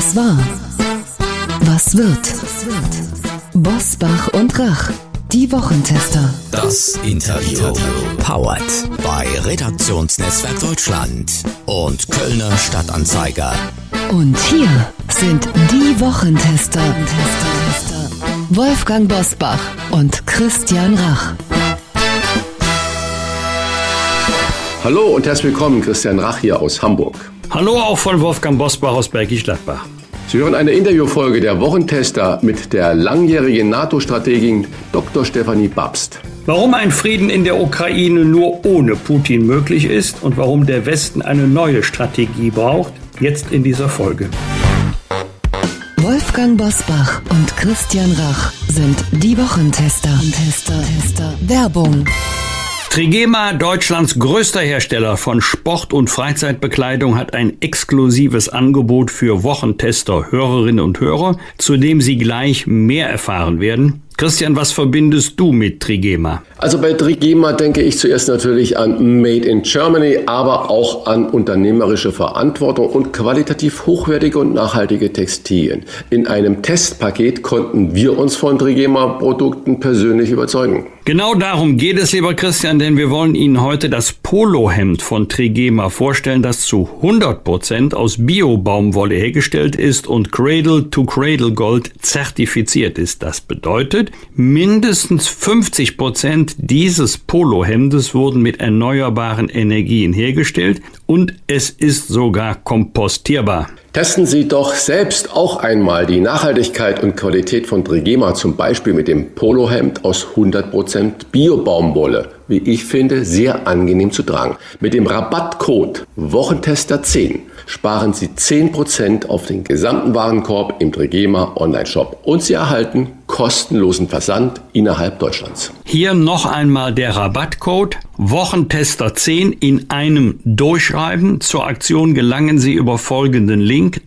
Was war? Was wird? Bosbach und Rach, die Wochentester. Das Interview. Powered bei Redaktionsnetzwerk Deutschland und Kölner Stadtanzeiger. Und hier sind die Wochentester. Wolfgang Bosbach und Christian Rach. Hallo und herzlich willkommen, Christian Rach hier aus Hamburg. Hallo auch von Wolfgang Bosbach aus Bergisch Gladbach. Sie hören eine Interviewfolge der Wochentester mit der langjährigen NATO-Strategin Dr. Stefanie Babst. Warum ein Frieden in der Ukraine nur ohne Putin möglich ist und warum der Westen eine neue Strategie braucht, jetzt in dieser Folge. Wolfgang Bosbach und Christian Rach sind die Wochentester. Werbung. Trigema, Deutschlands größter Hersteller von Sport- und Freizeitbekleidung, hat ein exklusives Angebot für Wochentester, Hörerinnen und Hörer, zu dem Sie gleich mehr erfahren werden. Christian, was verbindest du mit Trigema? Also bei Trigema denke ich zuerst natürlich an Made in Germany, aber auch an unternehmerische Verantwortung und qualitativ hochwertige und nachhaltige Textilien. In einem Testpaket konnten wir uns von Trigema-Produkten persönlich überzeugen. Genau darum geht es, lieber Christian, denn wir wollen Ihnen heute das Polohemd von Trigema vorstellen, das zu 100% aus Bio-Baumwolle hergestellt ist und Cradle-to-Cradle Gold zertifiziert ist. Das bedeutet, mindestens 50% dieses Polohemdes wurden mit erneuerbaren Energien hergestellt und es ist sogar kompostierbar. Testen Sie doch selbst auch einmal die Nachhaltigkeit und Qualität von Trigema, zum Beispiel mit dem Polohemd aus 100% Bio-Baumwolle. Wie ich finde, sehr angenehm zu tragen. Mit dem Rabattcode Wochentester10 sparen Sie 10% auf den gesamten Warenkorb im Trigema Online-Shop und Sie erhalten kostenlosen Versand innerhalb Deutschlands. Hier noch einmal der Rabattcode Wochentester10 in einem Durchschreiben. Zur Aktion gelangen Sie über folgenden Link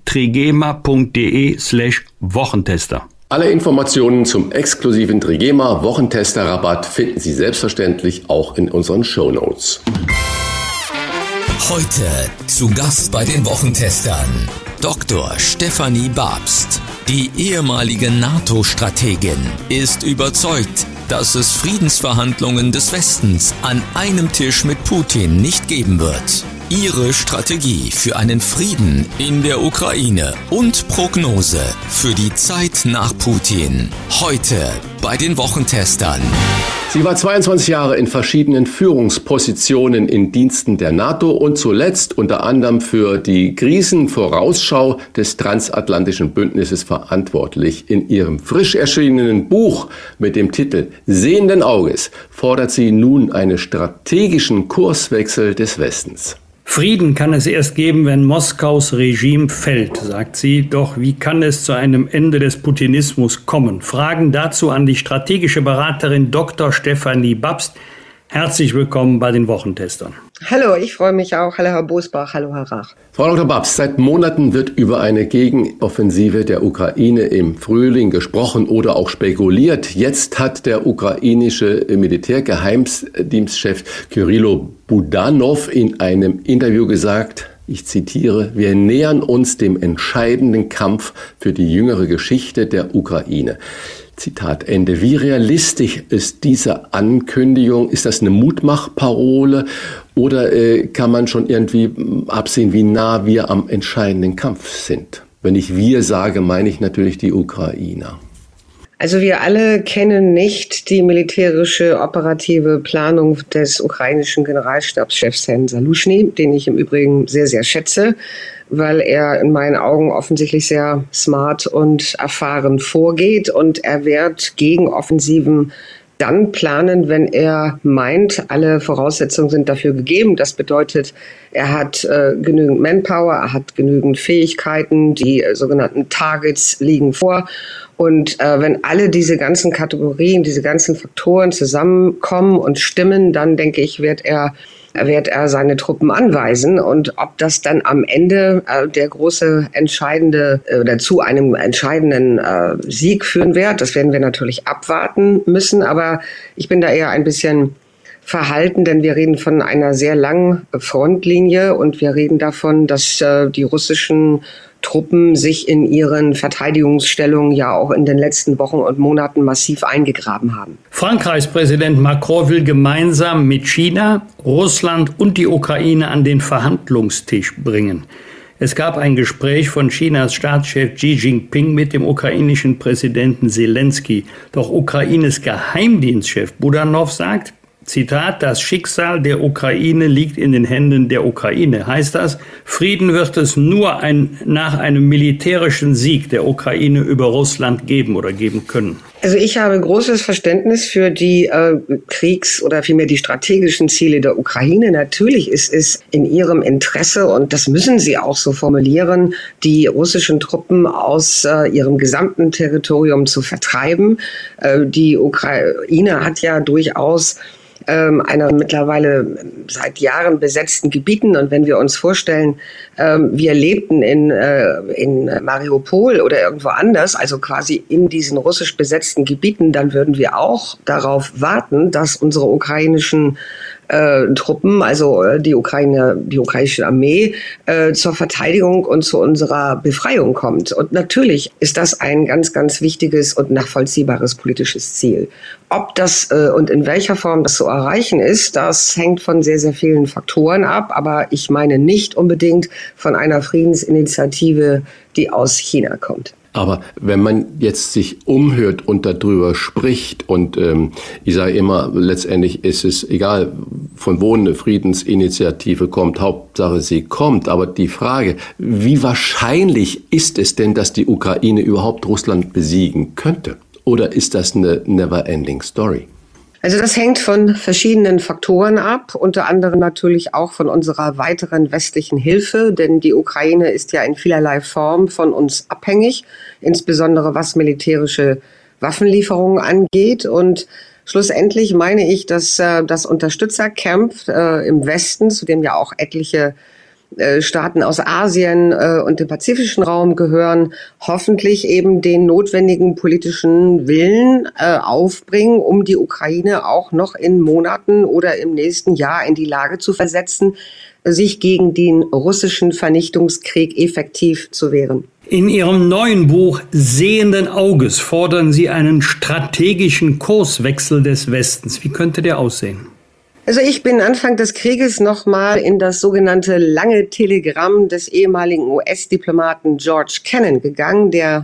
trigema.de/Wochentester. Alle Informationen zum exklusiven Trigema Wochentester-Rabatt finden Sie selbstverständlich auch in unseren Shownotes. Heute zu Gast bei den Wochentestern Dr. Stefanie Babst. Die ehemalige NATO-Strategin ist überzeugt, dass es Friedensverhandlungen des Westens an einem Tisch mit Putin nicht geben wird. Ihre Strategie für einen Frieden in der Ukraine und Prognose für die Zeit nach Putin. Heute bei den Wochentestern. Sie war 22 Jahre in verschiedenen Führungspositionen in Diensten der NATO und zuletzt unter anderem für die Krisenvorausschau des transatlantischen Bündnisses verantwortlich. In ihrem frisch erschienenen Buch mit dem Titel Sehenden Auges fordert sie nun einen strategischen Kurswechsel des Westens. Frieden kann es erst geben, wenn Moskaus Regime fällt, sagt sie. Doch wie kann es zu einem Ende des Putinismus kommen? Fragen dazu an die strategische Beraterin Dr. Stefanie Babst. Herzlich willkommen bei den Wochentestern. Hallo, ich freue mich auch. Hallo Herr Bosbach, hallo Herr Rach. Frau Dr. Babst, seit Monaten wird über eine Gegenoffensive der Ukraine im Frühling gesprochen oder auch spekuliert. Jetzt hat der ukrainische Militärgeheimdienstchef Kyrylo Budanov in einem Interview gesagt, ich zitiere, wir nähern uns dem entscheidenden Kampf für die jüngere Geschichte der Ukraine. Zitat Ende. Wie realistisch ist diese Ankündigung? Ist das eine Mutmachparole oder kann man schon irgendwie absehen, wie nah wir am entscheidenden Kampf sind? Wenn ich wir sage, meine ich natürlich die Ukrainer. Also wir alle kennen nicht die militärische operative Planung des ukrainischen Generalstabschefs Herrn Saluschny, den ich im Übrigen sehr, sehr schätze, weil er in meinen Augen offensichtlich sehr smart und erfahren vorgeht und er wird Gegenoffensiven dann planen, wenn er meint, alle Voraussetzungen sind dafür gegeben. Das bedeutet, er hat genügend Manpower, er hat genügend Fähigkeiten, die sogenannten Targets liegen vor. Und wenn alle diese ganzen Kategorien, diese ganzen Faktoren zusammenkommen und stimmen, dann denke ich, wird er seine Truppen anweisen. Und ob das dann am Ende der große entscheidende oder zu einem entscheidenden Sieg führen wird, das werden wir natürlich abwarten müssen. Aber ich bin da eher ein bisschen verhalten, denn wir reden von einer sehr langen Frontlinie und wir reden davon, dass die russischen Truppen sich in ihren Verteidigungsstellungen ja auch in den letzten Wochen und Monaten massiv eingegraben haben. Frankreichs Präsident Macron will gemeinsam mit China, Russland und die Ukraine an den Verhandlungstisch bringen. Es gab ein Gespräch von Chinas Staatschef Xi Jinping mit dem ukrainischen Präsidenten Zelensky. Doch Ukraines Geheimdienstchef Budanov sagt, Zitat, das Schicksal der Ukraine liegt in den Händen der Ukraine. Heißt das, Frieden wird es nur nach einem militärischen Sieg der Ukraine über Russland geben oder geben können? Also ich habe großes Verständnis für die Kriegs- oder vielmehr die strategischen Ziele der Ukraine. Natürlich ist es in ihrem Interesse, und das müssen sie auch so formulieren, die russischen Truppen aus ihrem gesamten Territorium zu vertreiben. Die Ukraine hat ja durchaus einer mittlerweile seit Jahren besetzten Gebieten. Und wenn wir uns vorstellen, wir lebten in Mariupol oder irgendwo anders, also quasi in diesen russisch besetzten Gebieten, dann würden wir auch darauf warten, dass unsere ukrainischen Truppen, also die ukrainische Armee, zur Verteidigung und zu unserer Befreiung kommt. Und natürlich ist das ein ganz, ganz wichtiges und nachvollziehbares politisches Ziel. Ob das und in welcher Form das zu erreichen ist, das hängt von sehr, sehr vielen Faktoren ab. Aber ich meine nicht unbedingt von einer Friedensinitiative, die aus China kommt. Aber wenn man jetzt sich umhört und darüber spricht und ich sage immer, letztendlich ist es egal, von wo eine Friedensinitiative kommt, Hauptsache sie kommt. Aber die Frage, wie wahrscheinlich ist es denn, dass die Ukraine überhaupt Russland besiegen könnte? Oder ist das eine never-ending story? Also das hängt von verschiedenen Faktoren ab, unter anderem natürlich auch von unserer weiteren westlichen Hilfe, denn die Ukraine ist ja in vielerlei Form von uns abhängig, insbesondere was militärische Waffenlieferungen angeht. Und schlussendlich meine ich, dass das Unterstützercamp im Westen, zu dem ja auch etliche Staaten aus Asien und dem pazifischen Raum gehören, hoffentlich eben den notwendigen politischen Willen aufbringen, um die Ukraine auch noch in Monaten oder im nächsten Jahr in die Lage zu versetzen, sich gegen den russischen Vernichtungskrieg effektiv zu wehren. In Ihrem neuen Buch Sehenden Auges fordern Sie einen strategischen Kurswechsel des Westens. Wie könnte der aussehen? Also ich bin Anfang des Krieges nochmal in das sogenannte lange Telegramm des ehemaligen US-Diplomaten George Kennan gegangen, der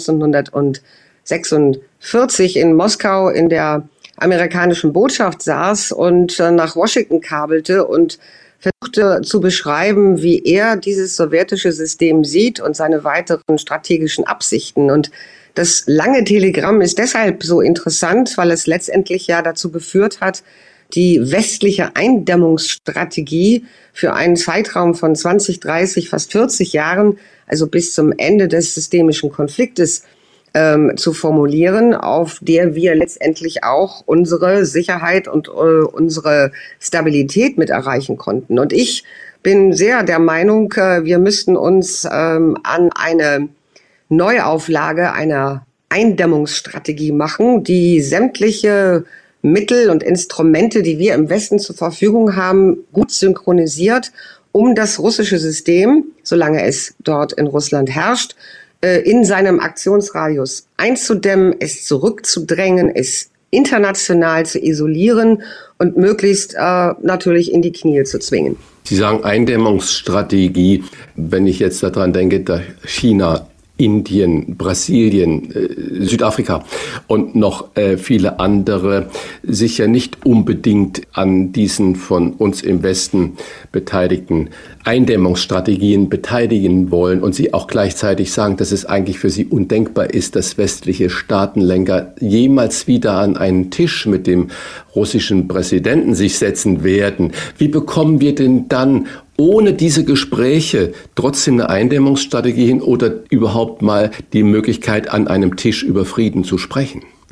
1946 in Moskau in der amerikanischen Botschaft saß und nach Washington kabelte und versuchte zu beschreiben, wie er dieses sowjetische System sieht und seine weiteren strategischen Absichten. Und das lange Telegramm ist deshalb so interessant, weil es letztendlich ja dazu geführt hat, die westliche Eindämmungsstrategie für einen Zeitraum von 20, 30, fast 40 Jahren, also bis zum Ende des systemischen Konfliktes, zu formulieren, auf der wir letztendlich auch unsere Sicherheit und unsere Stabilität mit erreichen konnten. Und ich bin sehr der Meinung, wir müssten uns an eine Neuauflage einer Eindämmungsstrategie machen, die sämtliche Mittel und Instrumente, die wir im Westen zur Verfügung haben, gut synchronisiert, um das russische System, solange es dort in Russland herrscht, in seinem Aktionsradius einzudämmen, es zurückzudrängen, es international zu isolieren und möglichst natürlich in die Knie zu zwingen. Sie sagen Eindämmungsstrategie. Wenn ich jetzt daran denke, da China, Indien, Brasilien, Südafrika und noch viele andere sich ja nicht unbedingt an diesen von uns im Westen beteiligten Eindämmungsstrategien beteiligen wollen und sie auch gleichzeitig sagen, dass es eigentlich für sie undenkbar ist, dass westliche Staatenlenker jemals wieder an einen Tisch mit dem russischen Präsidenten sich setzen werden. Wie bekommen wir denn dann ohne diese Gespräche trotzdem eine Eindämmungsstrategie hin oder überhaupt mal die Möglichkeit, an einem Tisch über Frieden zu sprechen?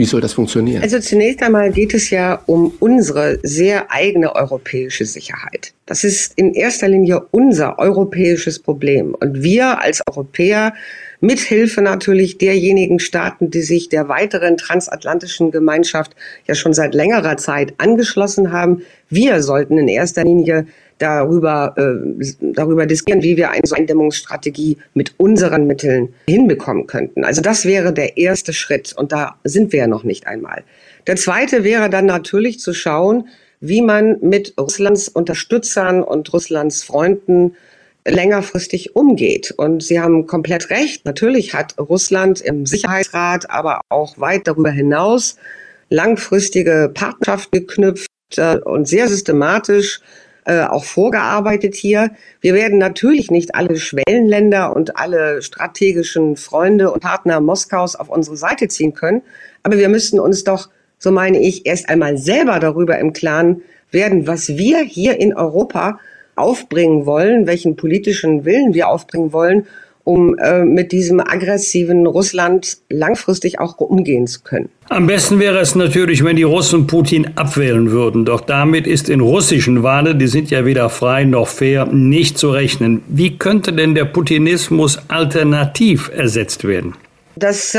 Wie soll das funktionieren? Also zunächst einmal geht es ja um unsere sehr eigene europäische Sicherheit. Das ist in erster Linie unser europäisches Problem. Und wir als Europäer, mithilfe natürlich derjenigen Staaten, die sich der weiteren transatlantischen Gemeinschaft ja schon seit längerer Zeit angeschlossen haben, wir sollten in erster Linie darüber diskutieren, wie wir eine so Eindämmungsstrategie mit unseren Mitteln hinbekommen könnten. Also das wäre der erste Schritt und da sind wir ja noch nicht einmal. Der zweite wäre dann natürlich zu schauen, wie man mit Russlands Unterstützern und Russlands Freunden längerfristig umgeht. Und Sie haben komplett recht. Natürlich hat Russland im Sicherheitsrat, aber auch weit darüber hinaus langfristige Partnerschaften geknüpft und sehr systematisch auch vorgearbeitet hier. Wir werden natürlich nicht alle Schwellenländer und alle strategischen Freunde und Partner Moskaus auf unsere Seite ziehen können. Aber wir müssen uns doch, so meine ich, erst einmal selber darüber im Klaren werden, was wir hier in Europa aufbringen wollen, welchen politischen Willen wir aufbringen wollen, um mit diesem aggressiven Russland langfristig auch umgehen zu können. Am besten wäre es natürlich, wenn die Russen Putin abwählen würden. Doch damit ist in russischen Wahlen, die sind ja weder frei noch fair, nicht zu rechnen. Wie könnte denn der Putinismus alternativ ersetzt werden? Das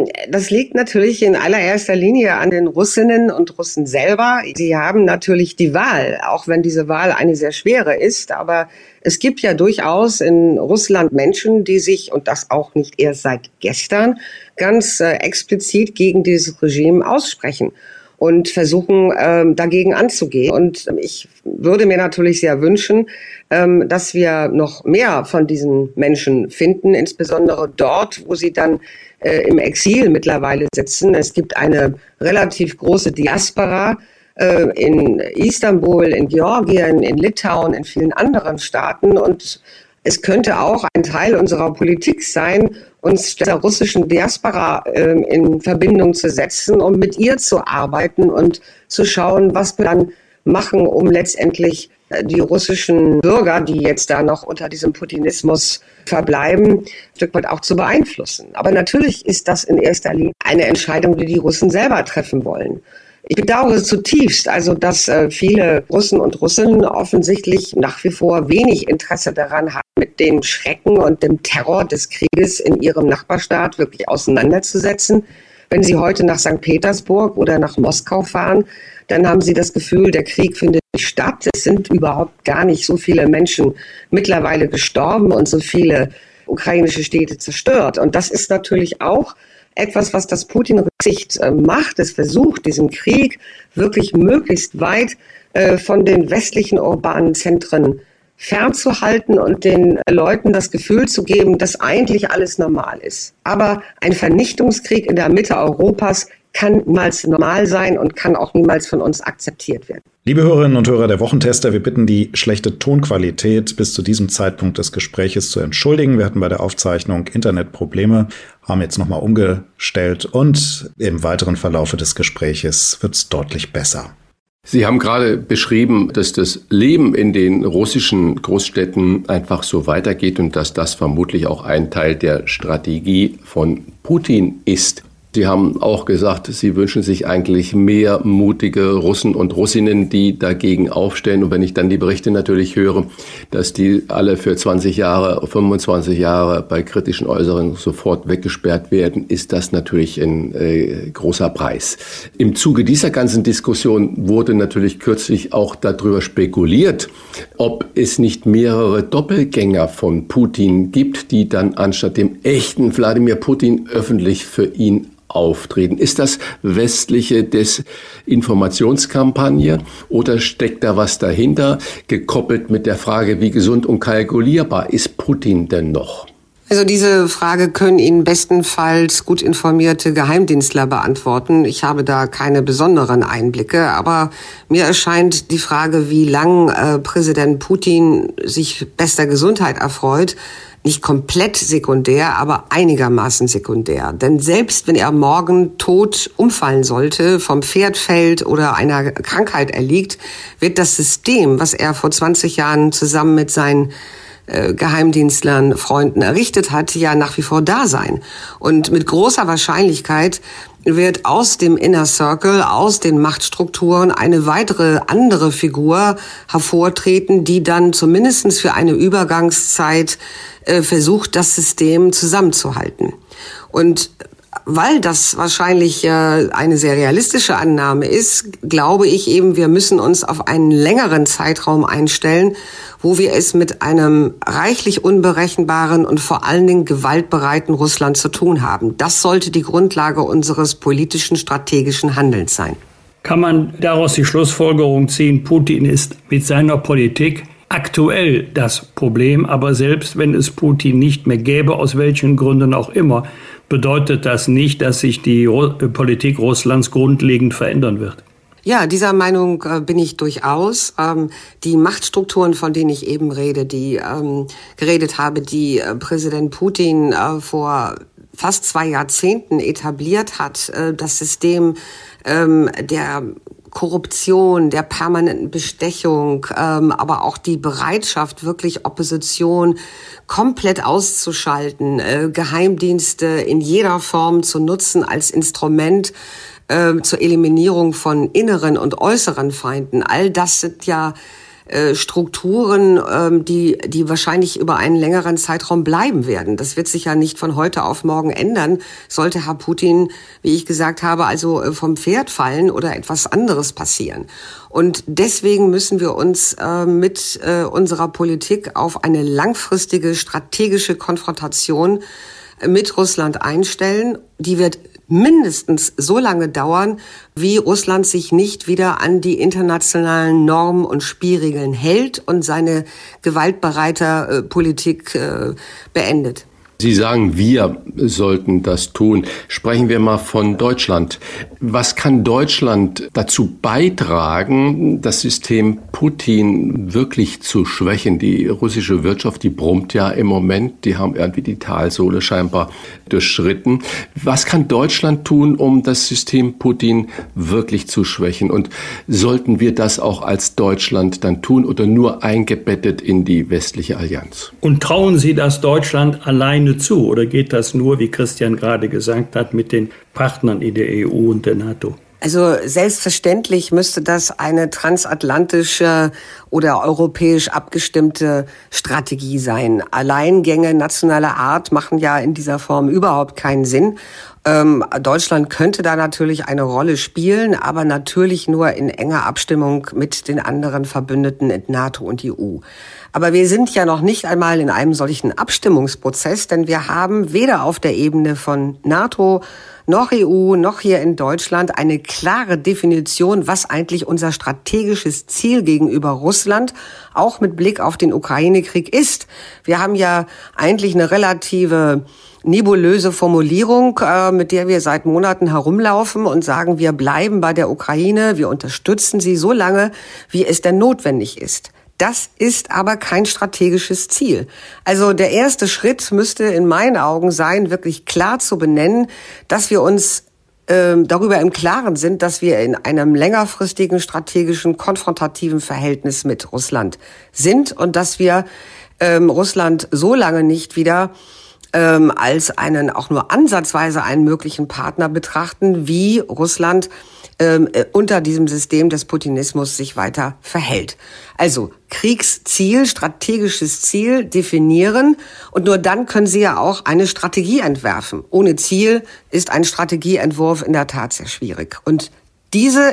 liegt natürlich in allererster Linie an den Russinnen und Russen selber. Sie haben natürlich die Wahl, auch wenn diese Wahl eine sehr schwere ist. Aber es gibt ja durchaus in Russland Menschen, die sich, und das auch nicht erst seit gestern, ganz explizit gegen dieses Regime aussprechen und versuchen, dagegen anzugehen. Und ich würde mir natürlich sehr wünschen, dass wir noch mehr von diesen Menschen finden, insbesondere dort, wo sie dann im Exil mittlerweile sitzen. Es gibt eine relativ große Diaspora in Istanbul, in Georgien, in Litauen, in vielen anderen Staaten. Und es könnte auch ein Teil unserer Politik sein, uns mit der russischen Diaspora in Verbindung zu setzen, um mit ihr zu arbeiten und zu schauen, was wir dann machen, um letztendlich die russischen Bürger, die jetzt da noch unter diesem Putinismus verbleiben, ein Stück weit auch zu beeinflussen. Aber natürlich ist das in erster Linie eine Entscheidung, die die Russen selber treffen wollen. Ich bedauere zutiefst, also dass viele Russen und Russinnen offensichtlich nach wie vor wenig Interesse daran haben, mit dem Schrecken und dem Terror des Krieges in ihrem Nachbarstaat wirklich auseinanderzusetzen. Wenn Sie heute nach St. Petersburg oder nach Moskau fahren, dann haben Sie das Gefühl, der Krieg findet nicht statt. Es sind überhaupt gar nicht so viele Menschen mittlerweile gestorben und so viele ukrainische Städte zerstört. Und das ist natürlich auch etwas, was das Putin-Rücksicht macht. Es versucht, diesen Krieg wirklich möglichst weit von den westlichen urbanen Zentren fernzuhalten und den Leuten das Gefühl zu geben, dass eigentlich alles normal ist. Aber ein Vernichtungskrieg in der Mitte Europas kann niemals normal sein und kann auch niemals von uns akzeptiert werden. Liebe Hörerinnen und Hörer der Wochentester, wir bitten die schlechte Tonqualität bis zu diesem Zeitpunkt des Gespräches zu entschuldigen. Wir hatten bei der Aufzeichnung Internetprobleme, haben jetzt nochmal umgestellt und im weiteren Verlaufe des Gespräches wird es deutlich besser. Sie haben gerade beschrieben, dass das Leben in den russischen Großstädten einfach so weitergeht und dass das vermutlich auch ein Teil der Strategie von Putin ist. Sie haben auch gesagt, Sie wünschen sich eigentlich mehr mutige Russen und Russinnen, die dagegen aufstellen. Und wenn ich dann die Berichte natürlich höre, dass die alle für 20 Jahre, 25 Jahre bei kritischen Äußerungen sofort weggesperrt werden, ist das natürlich ein großer Preis. Im Zuge dieser ganzen Diskussion wurde natürlich kürzlich auch darüber spekuliert, ob es nicht mehrere Doppelgänger von Putin gibt, die dann anstatt dem echten Wladimir Putin öffentlich für ihn auftreten. Ist das westliche Desinformationskampagne oder steckt da was dahinter, gekoppelt mit der Frage, wie gesund und kalkulierbar ist Putin denn noch? Also diese Frage können Ihnen bestenfalls gut informierte Geheimdienstler beantworten. Ich habe da keine besonderen Einblicke, aber mir erscheint die Frage, wie lang Präsident Putin sich bester Gesundheit erfreut, nicht komplett sekundär, aber einigermaßen sekundär. Denn selbst wenn er morgen tot umfallen sollte, vom Pferd fällt oder einer Krankheit erliegt, wird das System, was er vor 20 Jahren zusammen mit seinen Geheimdienstlern, Freunden errichtet hat, ja nach wie vor da sein. Und mit großer Wahrscheinlichkeit wird aus dem Inner Circle, aus den Machtstrukturen eine weitere andere Figur hervortreten, die dann zumindest für eine Übergangszeit versucht, das System zusammenzuhalten. Und weil das wahrscheinlich eine sehr realistische Annahme ist, glaube ich eben, wir müssen uns auf einen längeren Zeitraum einstellen, wo wir es mit einem reichlich unberechenbaren und vor allen Dingen gewaltbereiten Russland zu tun haben. Das sollte die Grundlage unseres politischen, strategischen Handelns sein. Kann man daraus die Schlussfolgerung ziehen, Putin ist mit seiner Politik aktuell das Problem, aber selbst wenn es Putin nicht mehr gäbe, aus welchen Gründen auch immer, bedeutet das nicht, dass sich die Politik Russlands grundlegend verändern wird? Ja, dieser Meinung bin ich durchaus. Die Machtstrukturen, von denen ich eben geredet habe, die Präsident Putin vor fast 2 Jahrzehnten etabliert hat, das System der Korruption, der permanenten Bestechung, aber auch die Bereitschaft, wirklich Opposition komplett auszuschalten, Geheimdienste in jeder Form zu nutzen als Instrument zur Eliminierung von inneren und äußeren Feinden. All das sind ja Strukturen, die wahrscheinlich über einen längeren Zeitraum bleiben werden. Das wird sich ja nicht von heute auf morgen ändern, sollte Herr Putin, wie ich gesagt habe, also vom Pferd fallen oder etwas anderes passieren. Und deswegen müssen wir uns mit unserer Politik auf eine langfristige strategische Konfrontation mit Russland einstellen. Die wird mindestens so lange dauern, wie Russland sich nicht wieder an die internationalen Normen und Spielregeln hält und seine gewaltbereite Politik beendet. Sie sagen, wir sollten das tun. Sprechen wir mal von Deutschland. Was kann Deutschland dazu beitragen, das System Putin wirklich zu schwächen? Die russische Wirtschaft, die brummt ja im Moment. Die haben irgendwie die Talsohle scheinbar durchschritten. Was kann Deutschland tun, um das System Putin wirklich zu schwächen? Und sollten wir das auch als Deutschland dann tun oder nur eingebettet in die westliche Allianz? Und trauen Sie das Deutschland alleine zu? Oder geht das nur, wie Christian gerade gesagt hat, mit den Partnern in der EU und der NATO? Also selbstverständlich müsste das eine transatlantische oder europäisch abgestimmte Strategie sein. Alleingänge nationaler Art machen ja in dieser Form überhaupt keinen Sinn. Deutschland könnte da natürlich eine Rolle spielen, aber natürlich nur in enger Abstimmung mit den anderen Verbündeten in NATO und EU. Aber wir sind ja noch nicht einmal in einem solchen Abstimmungsprozess, denn wir haben weder auf der Ebene von NATO noch EU, noch hier in Deutschland eine klare Definition, was eigentlich unser strategisches Ziel gegenüber Russland, auch mit Blick auf den Ukraine-Krieg ist. Wir haben ja eigentlich eine relative nebulöse Formulierung, mit der wir seit Monaten herumlaufen und sagen, wir bleiben bei der Ukraine, wir unterstützen sie so lange, wie es denn notwendig ist. Das ist aber kein strategisches Ziel. Also der erste Schritt müsste in meinen Augen sein, wirklich klar zu benennen, dass wir uns darüber im Klaren sind, dass wir in einem längerfristigen strategischen, konfrontativen Verhältnis mit Russland sind und dass wir Russland so lange nicht wieder als einen auch nur ansatzweise einen möglichen Partner betrachten, wie Russland unter diesem System des Putinismus sich weiter verhält. Also Kriegsziel, strategisches Ziel definieren und nur dann können Sie ja auch eine Strategie entwerfen. Ohne Ziel ist ein Strategieentwurf in der Tat sehr schwierig. Und diesen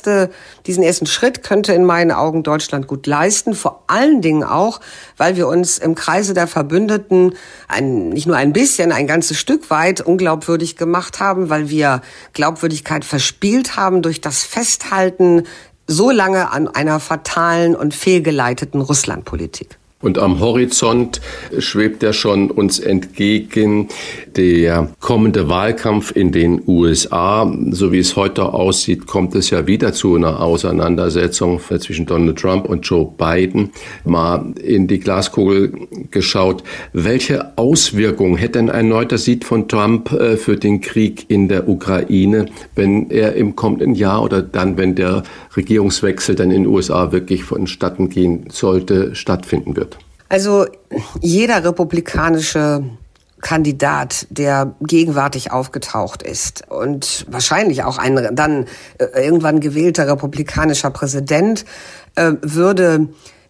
ersten Schritt könnte in meinen Augen Deutschland gut leisten, vor allen Dingen auch, weil wir uns im Kreise der Verbündeten nicht nur ein bisschen, ein ganzes Stück weit unglaubwürdig gemacht haben, weil wir Glaubwürdigkeit verspielt haben durch das Festhalten so lange an einer fatalen und fehlgeleiteten Russlandpolitik. Und am Horizont schwebt ja schon uns entgegen der kommende Wahlkampf in den USA. So wie es heute aussieht, kommt es ja wieder zu einer Auseinandersetzung zwischen Donald Trump und Joe Biden. Mal in die Glaskugel geschaut. Welche Auswirkungen hätte ein erneuter Sieg von Trump für den Krieg in der Ukraine, wenn er im kommenden Jahr oder dann, wenn der Regierungswechsel dann in den USA wirklich vonstatten gehen sollte, stattfinden wird? Also jeder republikanische Kandidat, der gegenwärtig aufgetaucht ist und wahrscheinlich auch ein dann irgendwann gewählter republikanischer Präsident, würde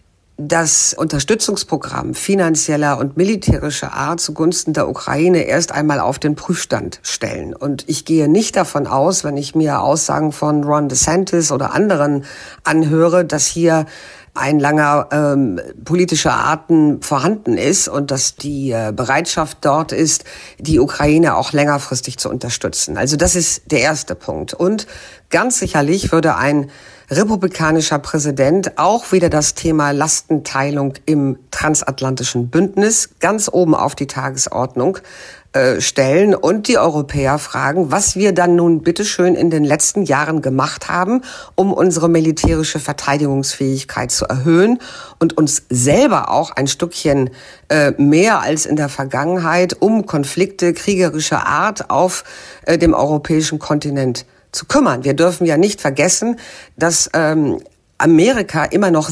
das Unterstützungsprogramm finanzieller und militärischer Art zugunsten der Ukraine erst einmal auf den Prüfstand stellen. Und ich gehe nicht davon aus, wenn ich mir Aussagen von Ron DeSantis oder anderen anhöre, dass hier ein langer politischer Atem vorhanden ist und dass die Bereitschaft dort ist, die Ukraine auch längerfristig zu unterstützen. Also das ist der erste Punkt. Und ganz sicherlich würde ein republikanischer Präsident auch wieder das Thema Lastenteilung im transatlantischen Bündnis ganz oben auf die Tagesordnung stellen und die Europäer fragen, was wir dann nun bitteschön in den letzten Jahren gemacht haben, um unsere militärische Verteidigungsfähigkeit zu erhöhen und uns selber auch ein Stückchen mehr als in der Vergangenheit um Konflikte kriegerischer Art auf dem europäischen Kontinent zu kümmern. Wir dürfen ja nicht vergessen, dass Amerika immer noch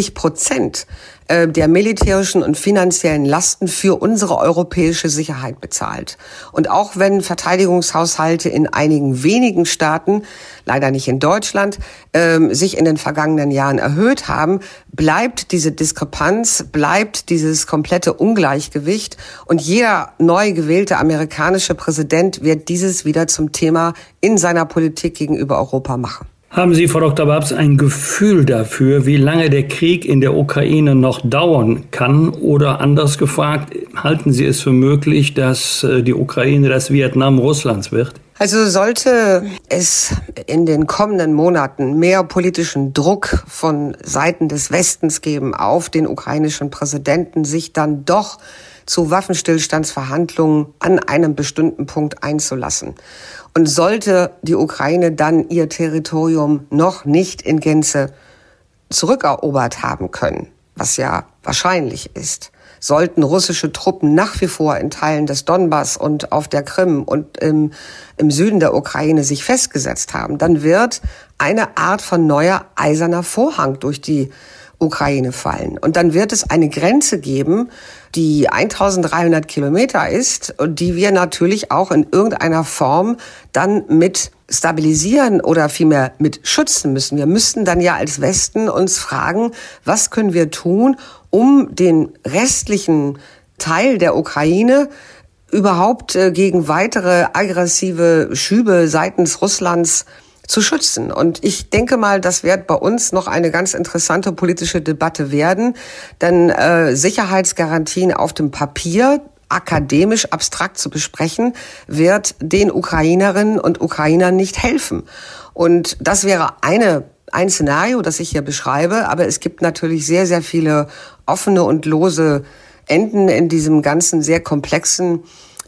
70% der militärischen und finanziellen Lasten für unsere europäische Sicherheit bezahlt. Und auch wenn Verteidigungshaushalte in einigen wenigen Staaten, leider nicht in Deutschland, sich in den vergangenen Jahren erhöht haben, bleibt diese Diskrepanz, bleibt dieses komplette Ungleichgewicht. Und jeder neu gewählte amerikanische Präsident wird dieses wieder zum Thema in seiner Politik gegenüber Europa machen. Haben Sie, Frau Dr. Babst, ein Gefühl dafür, wie lange der Krieg in der Ukraine noch dauern kann? Oder anders gefragt, halten Sie es für möglich, dass die Ukraine das Vietnam Russlands wird? Also sollte es in den kommenden Monaten mehr politischen Druck von Seiten des Westens geben auf den ukrainischen Präsidenten, sich dann doch zu Waffenstillstandsverhandlungen an einem bestimmten Punkt einzulassen. Und sollte die Ukraine dann ihr Territorium noch nicht in Gänze zurückerobert haben können, was ja wahrscheinlich ist, sollten russische Truppen nach wie vor in Teilen des Donbass und auf der Krim und im Süden der Ukraine sich festgesetzt haben, dann wird eine Art von neuer eiserner Vorhang durch die Ukraine fallen. Und dann wird es eine Grenze geben, die 1300 Kilometer ist und die wir natürlich auch in irgendeiner Form dann mit stabilisieren oder vielmehr mit schützen müssen. Wir müssten dann ja als Westen uns fragen, was können wir tun, um den restlichen Teil der Ukraine überhaupt gegen weitere aggressive Schübe seitens Russlands zu schützen. Und ich denke mal, das wird bei uns noch eine ganz interessante politische Debatte werden, denn Sicherheitsgarantien auf dem Papier, akademisch abstrakt zu besprechen, wird den Ukrainerinnen und Ukrainern nicht helfen. Und das wäre ein Szenario, das ich hier beschreibe, aber es gibt natürlich sehr, sehr viele offene und lose Enden in diesem ganzen sehr komplexen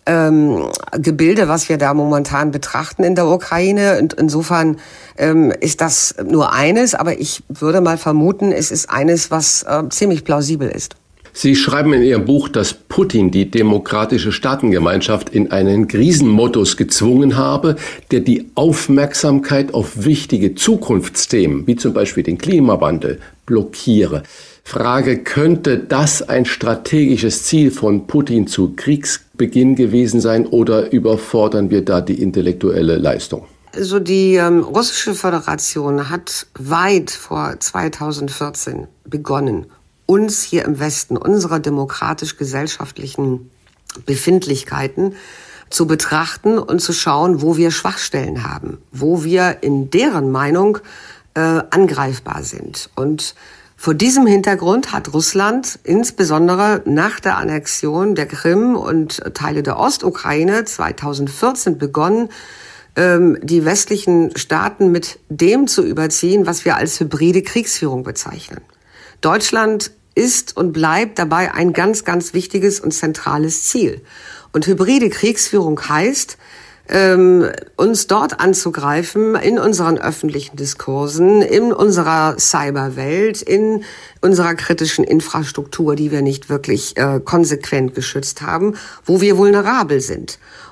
Gebilde, was wir da momentan betrachten in der Ukraine. Und insofern ist das nur eines, aber ich würde mal vermuten, es ist eines, was ziemlich plausibel ist. Sie schreiben in Ihrem Buch, dass Putin die demokratische Staatengemeinschaft in einen Krisenmodus gezwungen habe, der die Aufmerksamkeit auf wichtige Zukunftsthemen, wie zum Beispiel den Klimawandel, blockiere. Frage, könnte das ein strategisches Ziel von Putin zu Kriegsbeginn gewesen sein oder überfordern wir da die intellektuelle Leistung? Also die Russische Föderation hat weit vor 2014 begonnen, uns hier im Westen, unsere demokratisch-gesellschaftlichen Befindlichkeiten zu betrachten und zu schauen, wo wir Schwachstellen haben, wo wir in deren Meinung angreifbar sind. Und vor diesem Hintergrund hat Russland insbesondere nach der Annexion der Krim und Teile der Ostukraine 2014 begonnen, die westlichen Staaten mit dem zu überziehen, was wir als hybride Kriegsführung bezeichnen. Deutschland ist und bleibt dabei ein ganz, ganz wichtiges und zentrales Ziel. Und hybride Kriegsführung heißt, uns dort anzugreifen in unseren öffentlichen Diskursen, in unserer Cyberwelt, in unserer kritischen Infrastruktur, die wir nicht wirklich konsequent geschützt haben, wo wir vulnerabel sind.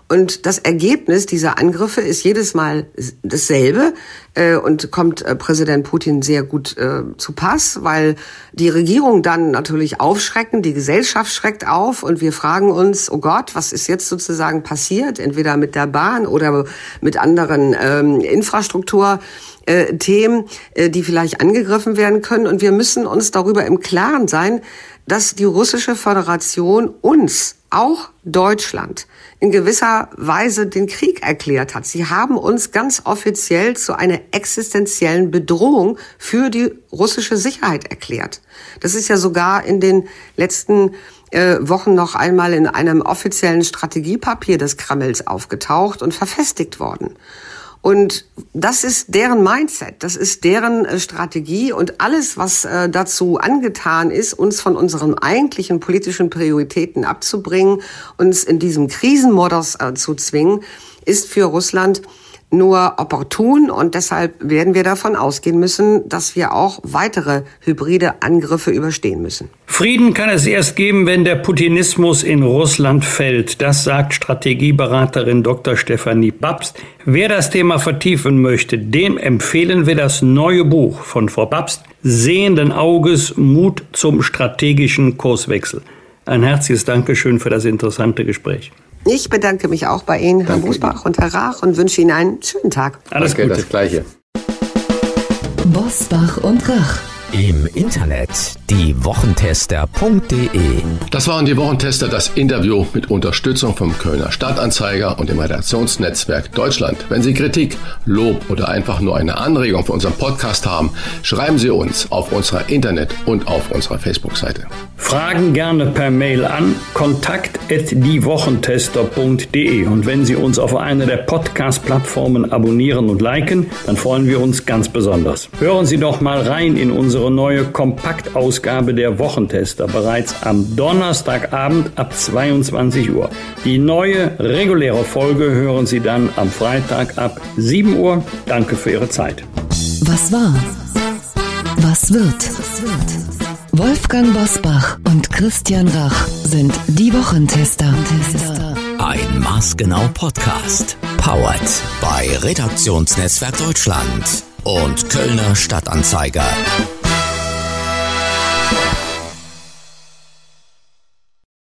Und das Ergebnis dieser Angriffe ist jedes Mal dasselbe und kommt Präsident Putin sehr gut zu Pass, weil die Regierung dann natürlich aufschrecken, die Gesellschaft schreckt auf und wir fragen uns, oh Gott, was ist jetzt sozusagen passiert? Entweder mit der Bahn oder mit anderen Infrastrukturthemen, die vielleicht angegriffen werden können. Und wir müssen uns darüber im Klaren sein, dass die Russische Föderation uns, auch Deutschland, in gewisser Weise den Krieg erklärt hat. Sie haben uns ganz offiziell zu einer existenziellen Bedrohung für die russische Sicherheit erklärt. Das ist ja sogar in den letzten Wochen noch einmal in einem offiziellen Strategiepapier des Kremls aufgetaucht und verfestigt worden. Und das ist deren Mindset, das ist deren Strategie und alles, was dazu angetan ist, uns von unseren eigentlichen politischen Prioritäten abzubringen, uns in diesem Krisenmodus zu zwingen, ist für Russland nur opportun und deshalb werden wir davon ausgehen müssen, dass wir auch weitere hybride Angriffe überstehen müssen. Frieden kann es erst geben, wenn der Putinismus in Russland fällt. Das sagt Strategieberaterin Dr. Stefanie Babst. Wer das Thema vertiefen möchte, dem empfehlen wir das neue Buch von Frau Babst, Sehenden Auges, Mut zum strategischen Kurswechsel. Ein herzliches Dankeschön für das interessante Gespräch. Ich bedanke mich auch bei Ihnen, Herr Bosbach und Herr Rach, und wünsche Ihnen einen schönen Tag. Alles Gute. Das Gleiche. Bosbach und Rach. Im Internet diewochentester.de. Das waren die Wochentester, das Interview mit Unterstützung vom Kölner Stadtanzeiger und dem Redaktionsnetzwerk Deutschland. Wenn Sie Kritik, Lob oder einfach nur eine Anregung für unseren Podcast haben, schreiben Sie uns auf unserer Internet- und auf unserer Facebook-Seite. Fragen gerne per Mail an kontakt@diewochentester.de. Und wenn Sie uns auf einer der Podcast-Plattformen abonnieren und liken, dann freuen wir uns ganz besonders. Hören Sie doch mal rein in unsere neue Kompaktausgabe der Wochentester, bereits am Donnerstagabend ab 22 Uhr. Die neue reguläre Folge hören Sie dann am Freitag ab 7 Uhr. Danke für Ihre Zeit. Was war? Was wird? Wolfgang Bosbach und Christian Rach sind die Wochentester. Ein Maßgenau Podcast. Powered bei Redaktionsnetzwerk Deutschland und Kölner Stadtanzeiger.